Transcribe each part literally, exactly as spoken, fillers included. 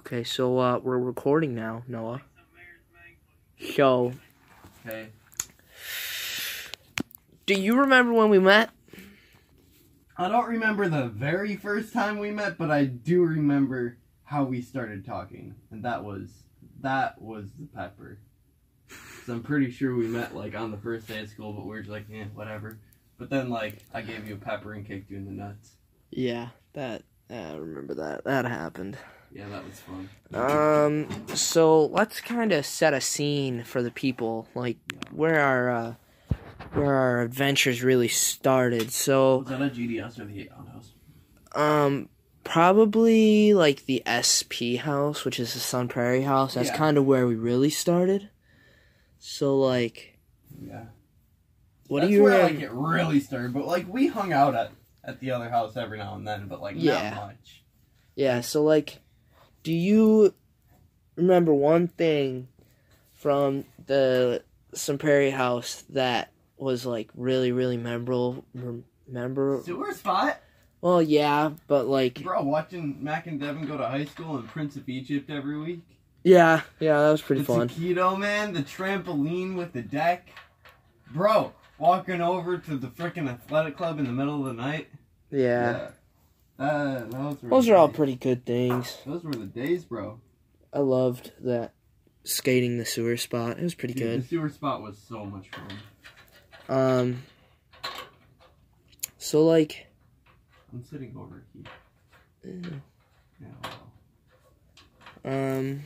Okay, so uh, we're recording now, Noah. So, Okay. Do you remember when we met? I don't remember the very first time we met, but I do remember how we started talking, and that was that was the pepper. So I'm pretty sure we met like on the first day of school, but we were just like, eh, whatever. But then like I gave you a pepper and kicked you in the nuts. Yeah, that I remember that. That happened. Yeah, that was fun. Um, so let's kind of set a scene for the people, like where our uh, where our adventures really started. So, Was that a G D S or the outhouse? um, probably like the S P house, which is the Sun Prairie house. That's Yeah. kind of where we really started. So, like, Yeah. what That's do you where remember? like it really started, but like we hung out at at the other house every now and then, but like Yeah. not much. Yeah, so, like, do you remember one thing from the Sun Prairie house that was, like, really, really memorable? Remember? Sewer spot? Well, yeah, but, like, Bro, watching Mac and Devin go to high school in Prince of Egypt every week. yeah, yeah, that was pretty the fun. taquito, man, the trampoline with the deck. Bro, walking over to the frickin' athletic club in the middle of the night. Yeah. Yeah. Uh, those were Those the are all days. pretty good things. Those were the days, bro. I loved that skating the sewer spot. It was pretty Dude, good. the sewer spot was so much fun. Um, so, like, I'm sitting over here. mm, Yeah, well. um,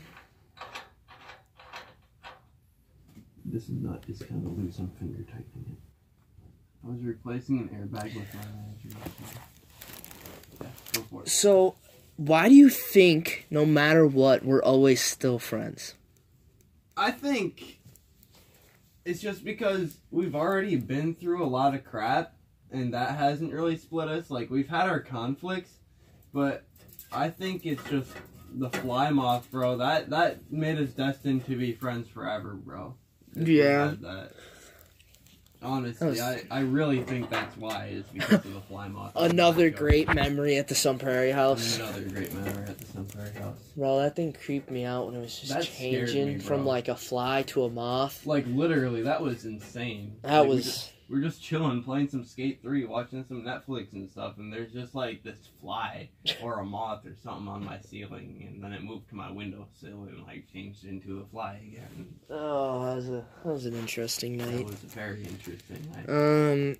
This nut is kind of loose. I'm finger tightening it. I was replacing an airbag with my manager. Yeah, go for it. so why do you think, no matter what, we're always still friends? I think it's just because we've already been through a lot of crap, and that hasn't really split us. Like, we've had our conflicts, but I think it's just the fly moth, bro. That that made us destined to be friends forever, bro. If we Yeah. had that. Honestly, That was- I, I really think that's why, is because of the fly moth. Another great memory at the Sun Prairie house. Another great memory at the Sun Prairie house. Bro, that thing creeped me out when it was just That scared changing me, from, bro. like, a fly to a moth. Like, literally, that was insane. That Like, we was... just- We're just chilling, playing some Skate three, watching some Netflix and stuff, and there's just like this fly or a moth or something on my ceiling, and then it moved to my windowsill and like changed into a fly again. Oh, that was, a, that was an interesting That night. was a very interesting night. Um...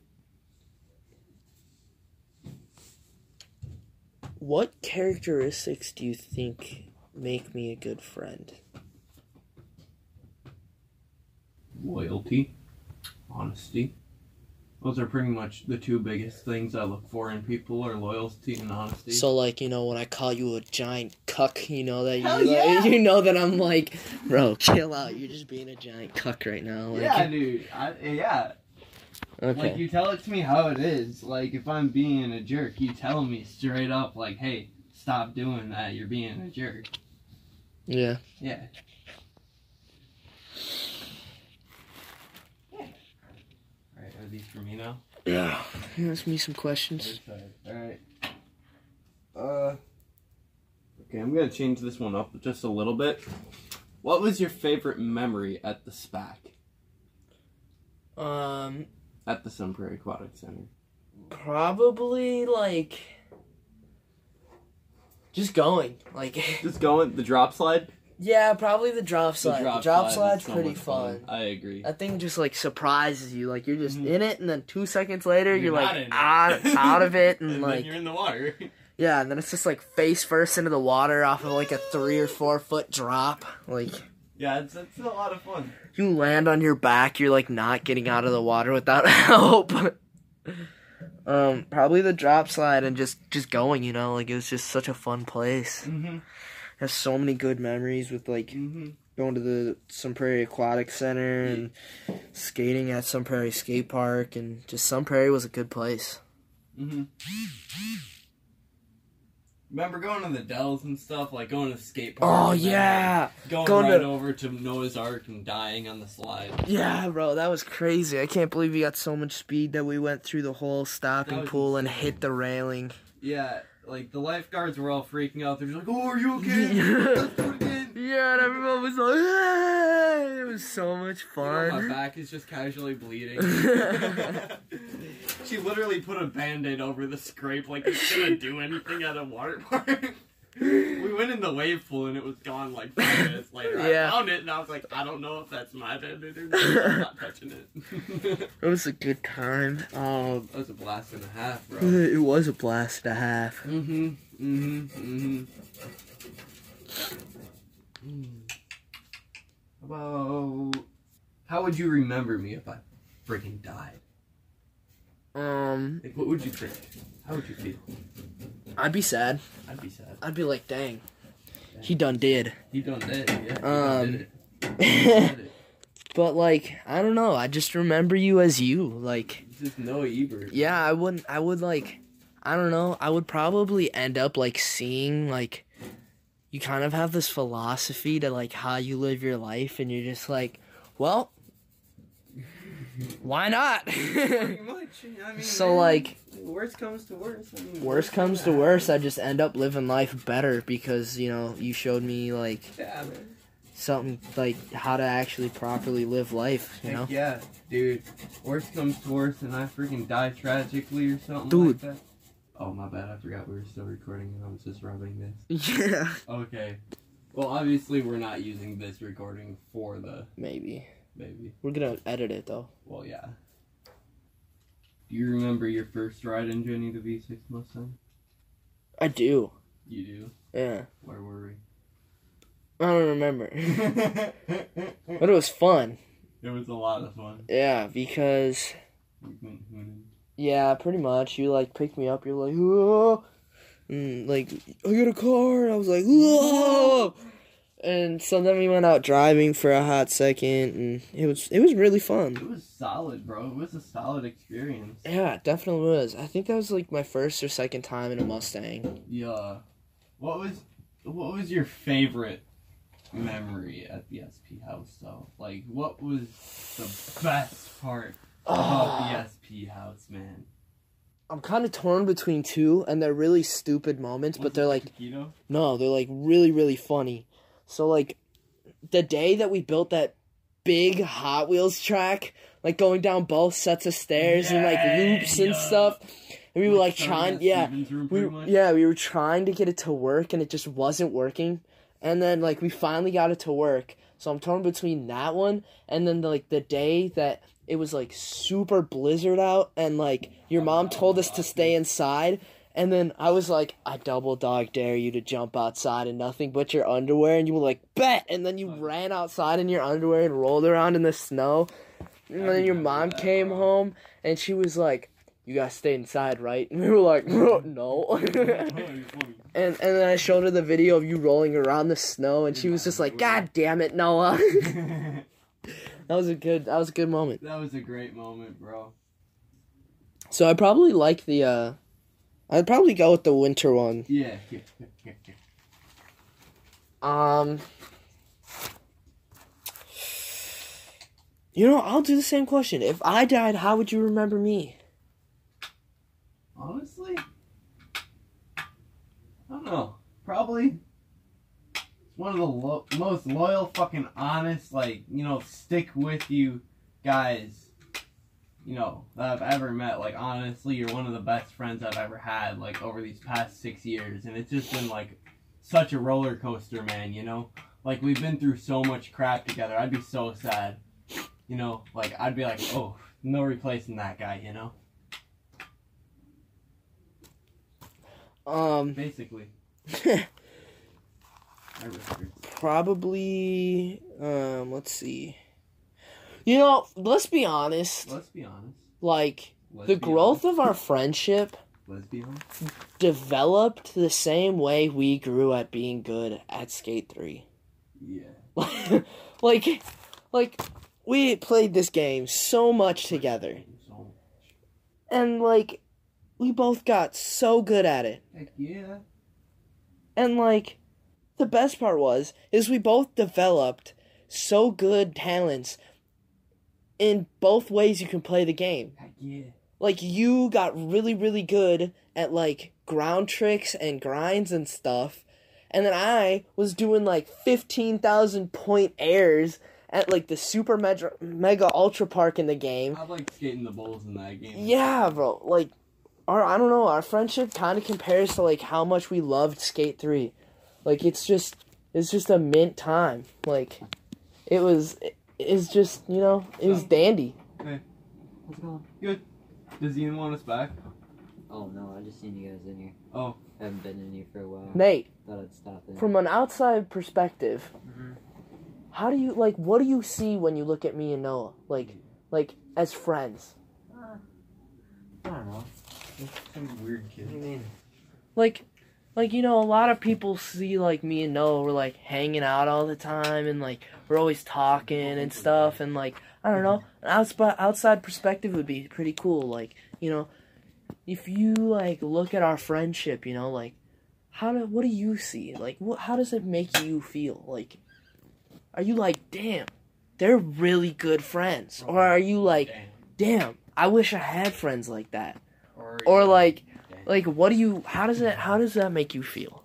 What characteristics do you think make me a good friend? Loyalty, honesty. Those are pretty much the two biggest things I look for in people, are loyalty and honesty. So, like, you know, when I call you a giant cuck, you know that you, Hell yeah! like, you know that I'm like, bro, chill out. You're just being a giant cuck right now. Like, yeah, dude. I, yeah. Okay. Like, you tell it to me how it is. Like, if I'm being a jerk, you tell me straight up, like, hey, stop doing that. You're being a jerk. Yeah. Yeah. Alright, are these for me now? Yeah. Ask me some questions. Alright. Uh. Okay, I'm gonna change this one up just a little bit. What was your favorite memory at the SPAC? Um, At the Sun Prairie Aquatic Center? probably like just going. Like, Just going, the drop slide? yeah, probably the drop slide. The drop, slide slide's is so pretty much fun. I agree. That thing just like surprises you. Like, you're just Mhm. in it, and then two seconds later, you're, You're not like in it. out, out of it, and, and like then you're in the water. yeah, and then it's just like face first into the water off of like a three or four foot drop. Like, Yeah, it's, it's a lot of fun. you land on your back, you're like not getting out of the water without help. um, probably the drop slide and just just going. You know, like, it was just such a fun place. Mm-hmm. Has so many good memories with like Mm-hmm. going to the Sun Prairie Aquatic Center and skating at Sun Prairie Skate Park, and just Sun Prairie was a good place. Mm-hmm. Remember going to the Dells and stuff, like going to the skate park? Oh and then, yeah, like, going, Going right to- over to Noah's Ark and dying on the slide. yeah, bro, that was crazy. I can't believe we got so much speed that we went through the whole stopping was pool and insane. hit the railing. Yeah, like the lifeguards were all freaking out. They're just like, "Oh, are you okay? Let's do it again." Yeah, and everyone was like, "Hey!" It was so much You know, fun. my back is just casually bleeding. She literally put a band-aid over the scrape like it's gonna do anything at a water park. We went in the wave pool and it was gone like five minutes later. Yeah. I found it and I was like, I don't know if that's my band-aid or not. I'm not touching it. It was a good time. Um, That was a blast and a half, bro. it was a blast and a half. Mm-hmm. Mm-hmm. Mm-hmm. About how would you remember me if I freaking died? Um, Like, what would you think? How would you feel? I'd be sad. I'd be sad. I'd be like, dang, he done did. He done did it, yeah. He Um, done did it. He done did it. But like, I don't know. I just remember you as you. Like, This is Noah Ebert. yeah, I wouldn't. I would like. I don't know. I would probably end up like seeing like. You kind of have this philosophy to like how you live your life, and you're just like, well, why not? Pretty much. I mean, So man, like, worst comes to worst. I mean, worst comes to worst, I just end up living life better because you know you showed me like Yeah, man. something like how to actually properly live life. You Heck know, yeah, dude. Worst comes to worst, and I freaking die tragically or something Dude. like that. Oh, my bad. I forgot we were still recording and I was just rubbing this. yeah, Okay. Well, obviously, we're not using this recording for the maybe baby. we're gonna edit it though. Well, yeah. Do you remember your first ride in Jenny the V six Mustang? I do. You do? Yeah, Where were we? I don't remember, It but it was fun. was a lot of fun. Yeah, because We went winning. yeah, pretty much. You like picked me up. You're like, whoa, and like I got a car. And I was like, whoa, and so then we went out driving for a hot second, and it was it was really fun. It was solid, bro. It was a solid experience. Yeah, it definitely was. I think that was like my first or second time in a Mustang. Yeah. What was what was your favorite memory at the S P house though? Like what was the best part about the S P house, man? I'm kind of torn between two, and they're really stupid moments, but they're like, Taquito? no, they're like really, really funny. So like, the day that we built that big Hot Wheels track, like going down both sets of stairs and like Yeah, loops and yeah. stuff, and we were like Starting trying, at yeah, Steven's room, we pretty much? yeah, we were trying to get it to work, and it just wasn't working. And then like we finally got it to work. So I'm torn between that one and then like the day that it was like super blizzard out, and like your mom told us to stay inside. And then I was like, I double dog dare you to jump outside in nothing but your underwear. And you were like, bet. And then you ran outside in your underwear and rolled around in the snow. And then your mom came home and she was like, you gotta stay inside, right? And we were like, no. And and then I showed her the video of you rolling around the snow, and she was just like, God damn it, Noah. That was a good that was a good moment. That was a great moment, bro. So I probably like the uh I'd probably go with the winter one. Yeah. yeah, yeah, yeah. Um You know, I'll do the same question. If I died, how would you remember me? Honestly, I don't know. Probably it's one of the lo- most loyal, fucking honest, like, you know, stick with you guys, you know, that I've ever met. Like, honestly, you're one of the best friends I've ever had, like, over these past six years. And it's just been, like, such a roller coaster, man, you know? Like, we've been through so much crap together. I'd be so sad. You know, like, I'd be like, oh, no replacing that guy, you know? Um Basically. I reckon. Probably um let's see. You know, let's be honest. Let's be honest. Like Let's the be growth honest. of our friendship Let's be honest. developed the same way we grew at being good at Skate three. Yeah. like like we played this game so much together, So much. and like we both got so good at it. Heck yeah. And like the best part was is we both developed so good talents in both ways you can play the game. Heck yeah. like you got really really good at like ground tricks and grinds and stuff, and then I was doing like fifteen thousand point airs at like the super mega, mega ultra park in the game. I like skating the bowls in that game. Yeah, bro. Like, our I don't know. Our friendship kind of compares to like how much we loved Skate three. Like, it's just it's just a mint time. Like, it was it's just you know it was dandy. Hey, How's it going? good. Does Ian want us back? Oh no, I just seen you guys in here. Oh, I haven't been in here for a while. Nate, Thought I'd stop in. from an outside perspective, Mhm. how do you like? What do you see when you look at me and Noah? Like, like as friends? Uh, I don't know. some weird kid. What do you mean? Like, like you know, a lot of people see like me and Noah. We're like hanging out all the time, and like we're always talking and stuff. And like I don't know, an outside outside perspective would be pretty cool. Like you know, if you like look at our friendship, you know, like how do what do you see? Like what? How does it make you feel? Like, are you like, damn, they're really good friends, or are you like, damn, I wish I had friends like that, Or, or like. Like, what do you, how does that, how does that make you feel?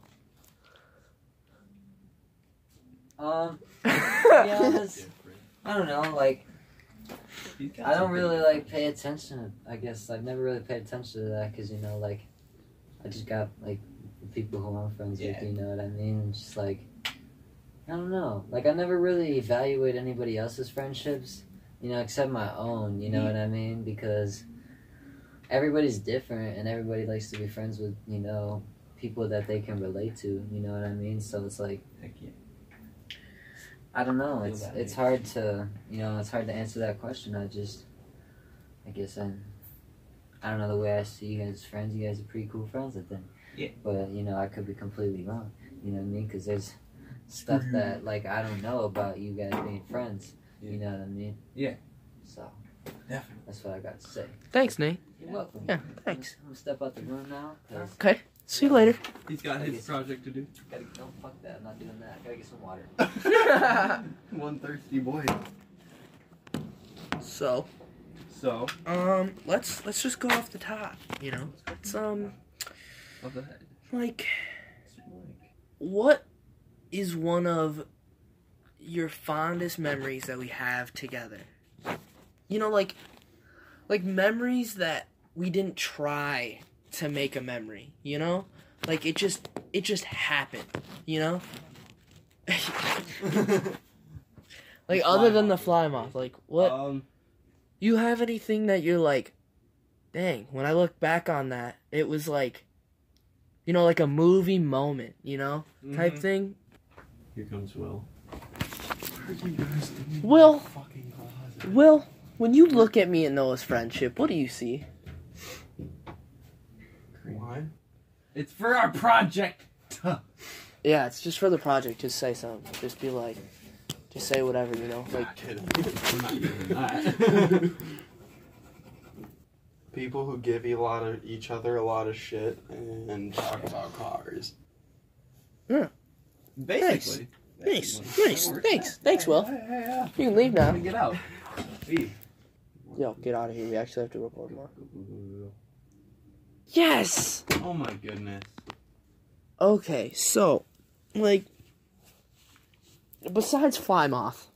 Um, yeah, honest, I don't know, like, I don't really, like, pay attention, I guess, I've never really paid attention to that, because, you know, like, I just got, like, the people who I'm friends Yeah. with, you know what I mean, it's just, like, I don't know, like, I never really evaluate anybody else's friendships, you know, except my own, you know what I mean, because everybody's different, and everybody likes to be friends with, you know, people that they can relate to, you know what I mean, so it's, like, Heck yeah. I don't know. Feel It's that it's way. hard to you know it's hard to answer that question. I just I guess I I don't know the way I see you guys as friends. You guys are pretty cool friends, I think. Yeah. But you know I could be completely wrong. You know what I mean? Because there's stuff that like I don't know about you guys being friends. Yeah. You know what I mean? Yeah. So Definitely. that's what I got to say. Thanks, Nate. You're welcome. Yeah, thanks. I'm gonna step out the room now. Cause Okay, see you later. He's got his project to do. gotta no fuck that. I'm not doing that. I gotta get some water. One thirsty boy. So, So, um, let's, let's just go off the top, you know? It's, um, what the heck? like, what is one of your fondest memories that we have together? You know, like, like memories that we didn't try to make a memory, you know? Like, it just, it just happened, you know? Like, other than the fly moth, like, what? Um, You have anything that you're like, dang, when I look back on that, it was like, you know, like a movie moment, you know, type Mhm. thing? Here comes Will. Will, Fucking closet. Will, when you look at me and Noah's friendship, what do you see? Why? It's for our project. Yeah, it's just for the project. Just say something. Just be like, just say whatever, you know? Like, I'm not doing that. People who give a lot of each other a lot of shit and talk about cars. Basically. nice, Basically. nice, That works. thanks, thanks, Will. Hey, hey, hey, You can leave hey. now. Get out. Leave. Yo, get out of here. We actually have to record more. Yes! Oh my goodness. Okay, so, like, besides Fly Moth,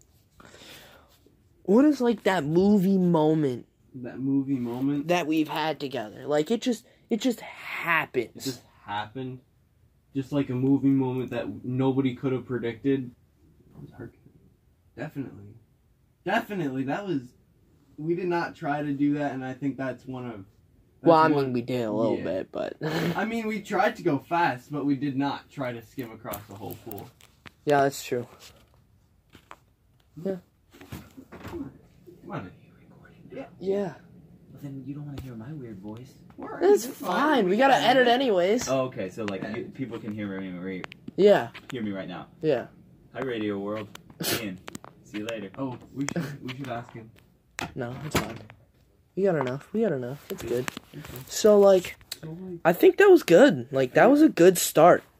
what is, like, that movie moment That movie moment. that we've had together? Like, it just, it just happens. It just happened. Just like a movie moment that nobody could have predicted. That was hard. Definitely. Definitely. That was. We did not try to do that, and I think that's one of. That's well, I one- mean, we did a little yeah. bit, but... I mean, we tried to go fast, but we did not try to skim across the whole pool. yeah, that's true. Come on. Yeah. But then you don't want to hear my weird voice. We're- That's we're fine. We gotta edit anyways. Oh, okay. So like you, people can hear me, right, Yeah, hear me right now. yeah. Hi, Radio World. Ian. See you later. Oh, we should we should ask him. No, it's fine. We got enough. We got enough. It's good. So, like, So like, I think that was good. Like, that was a good start.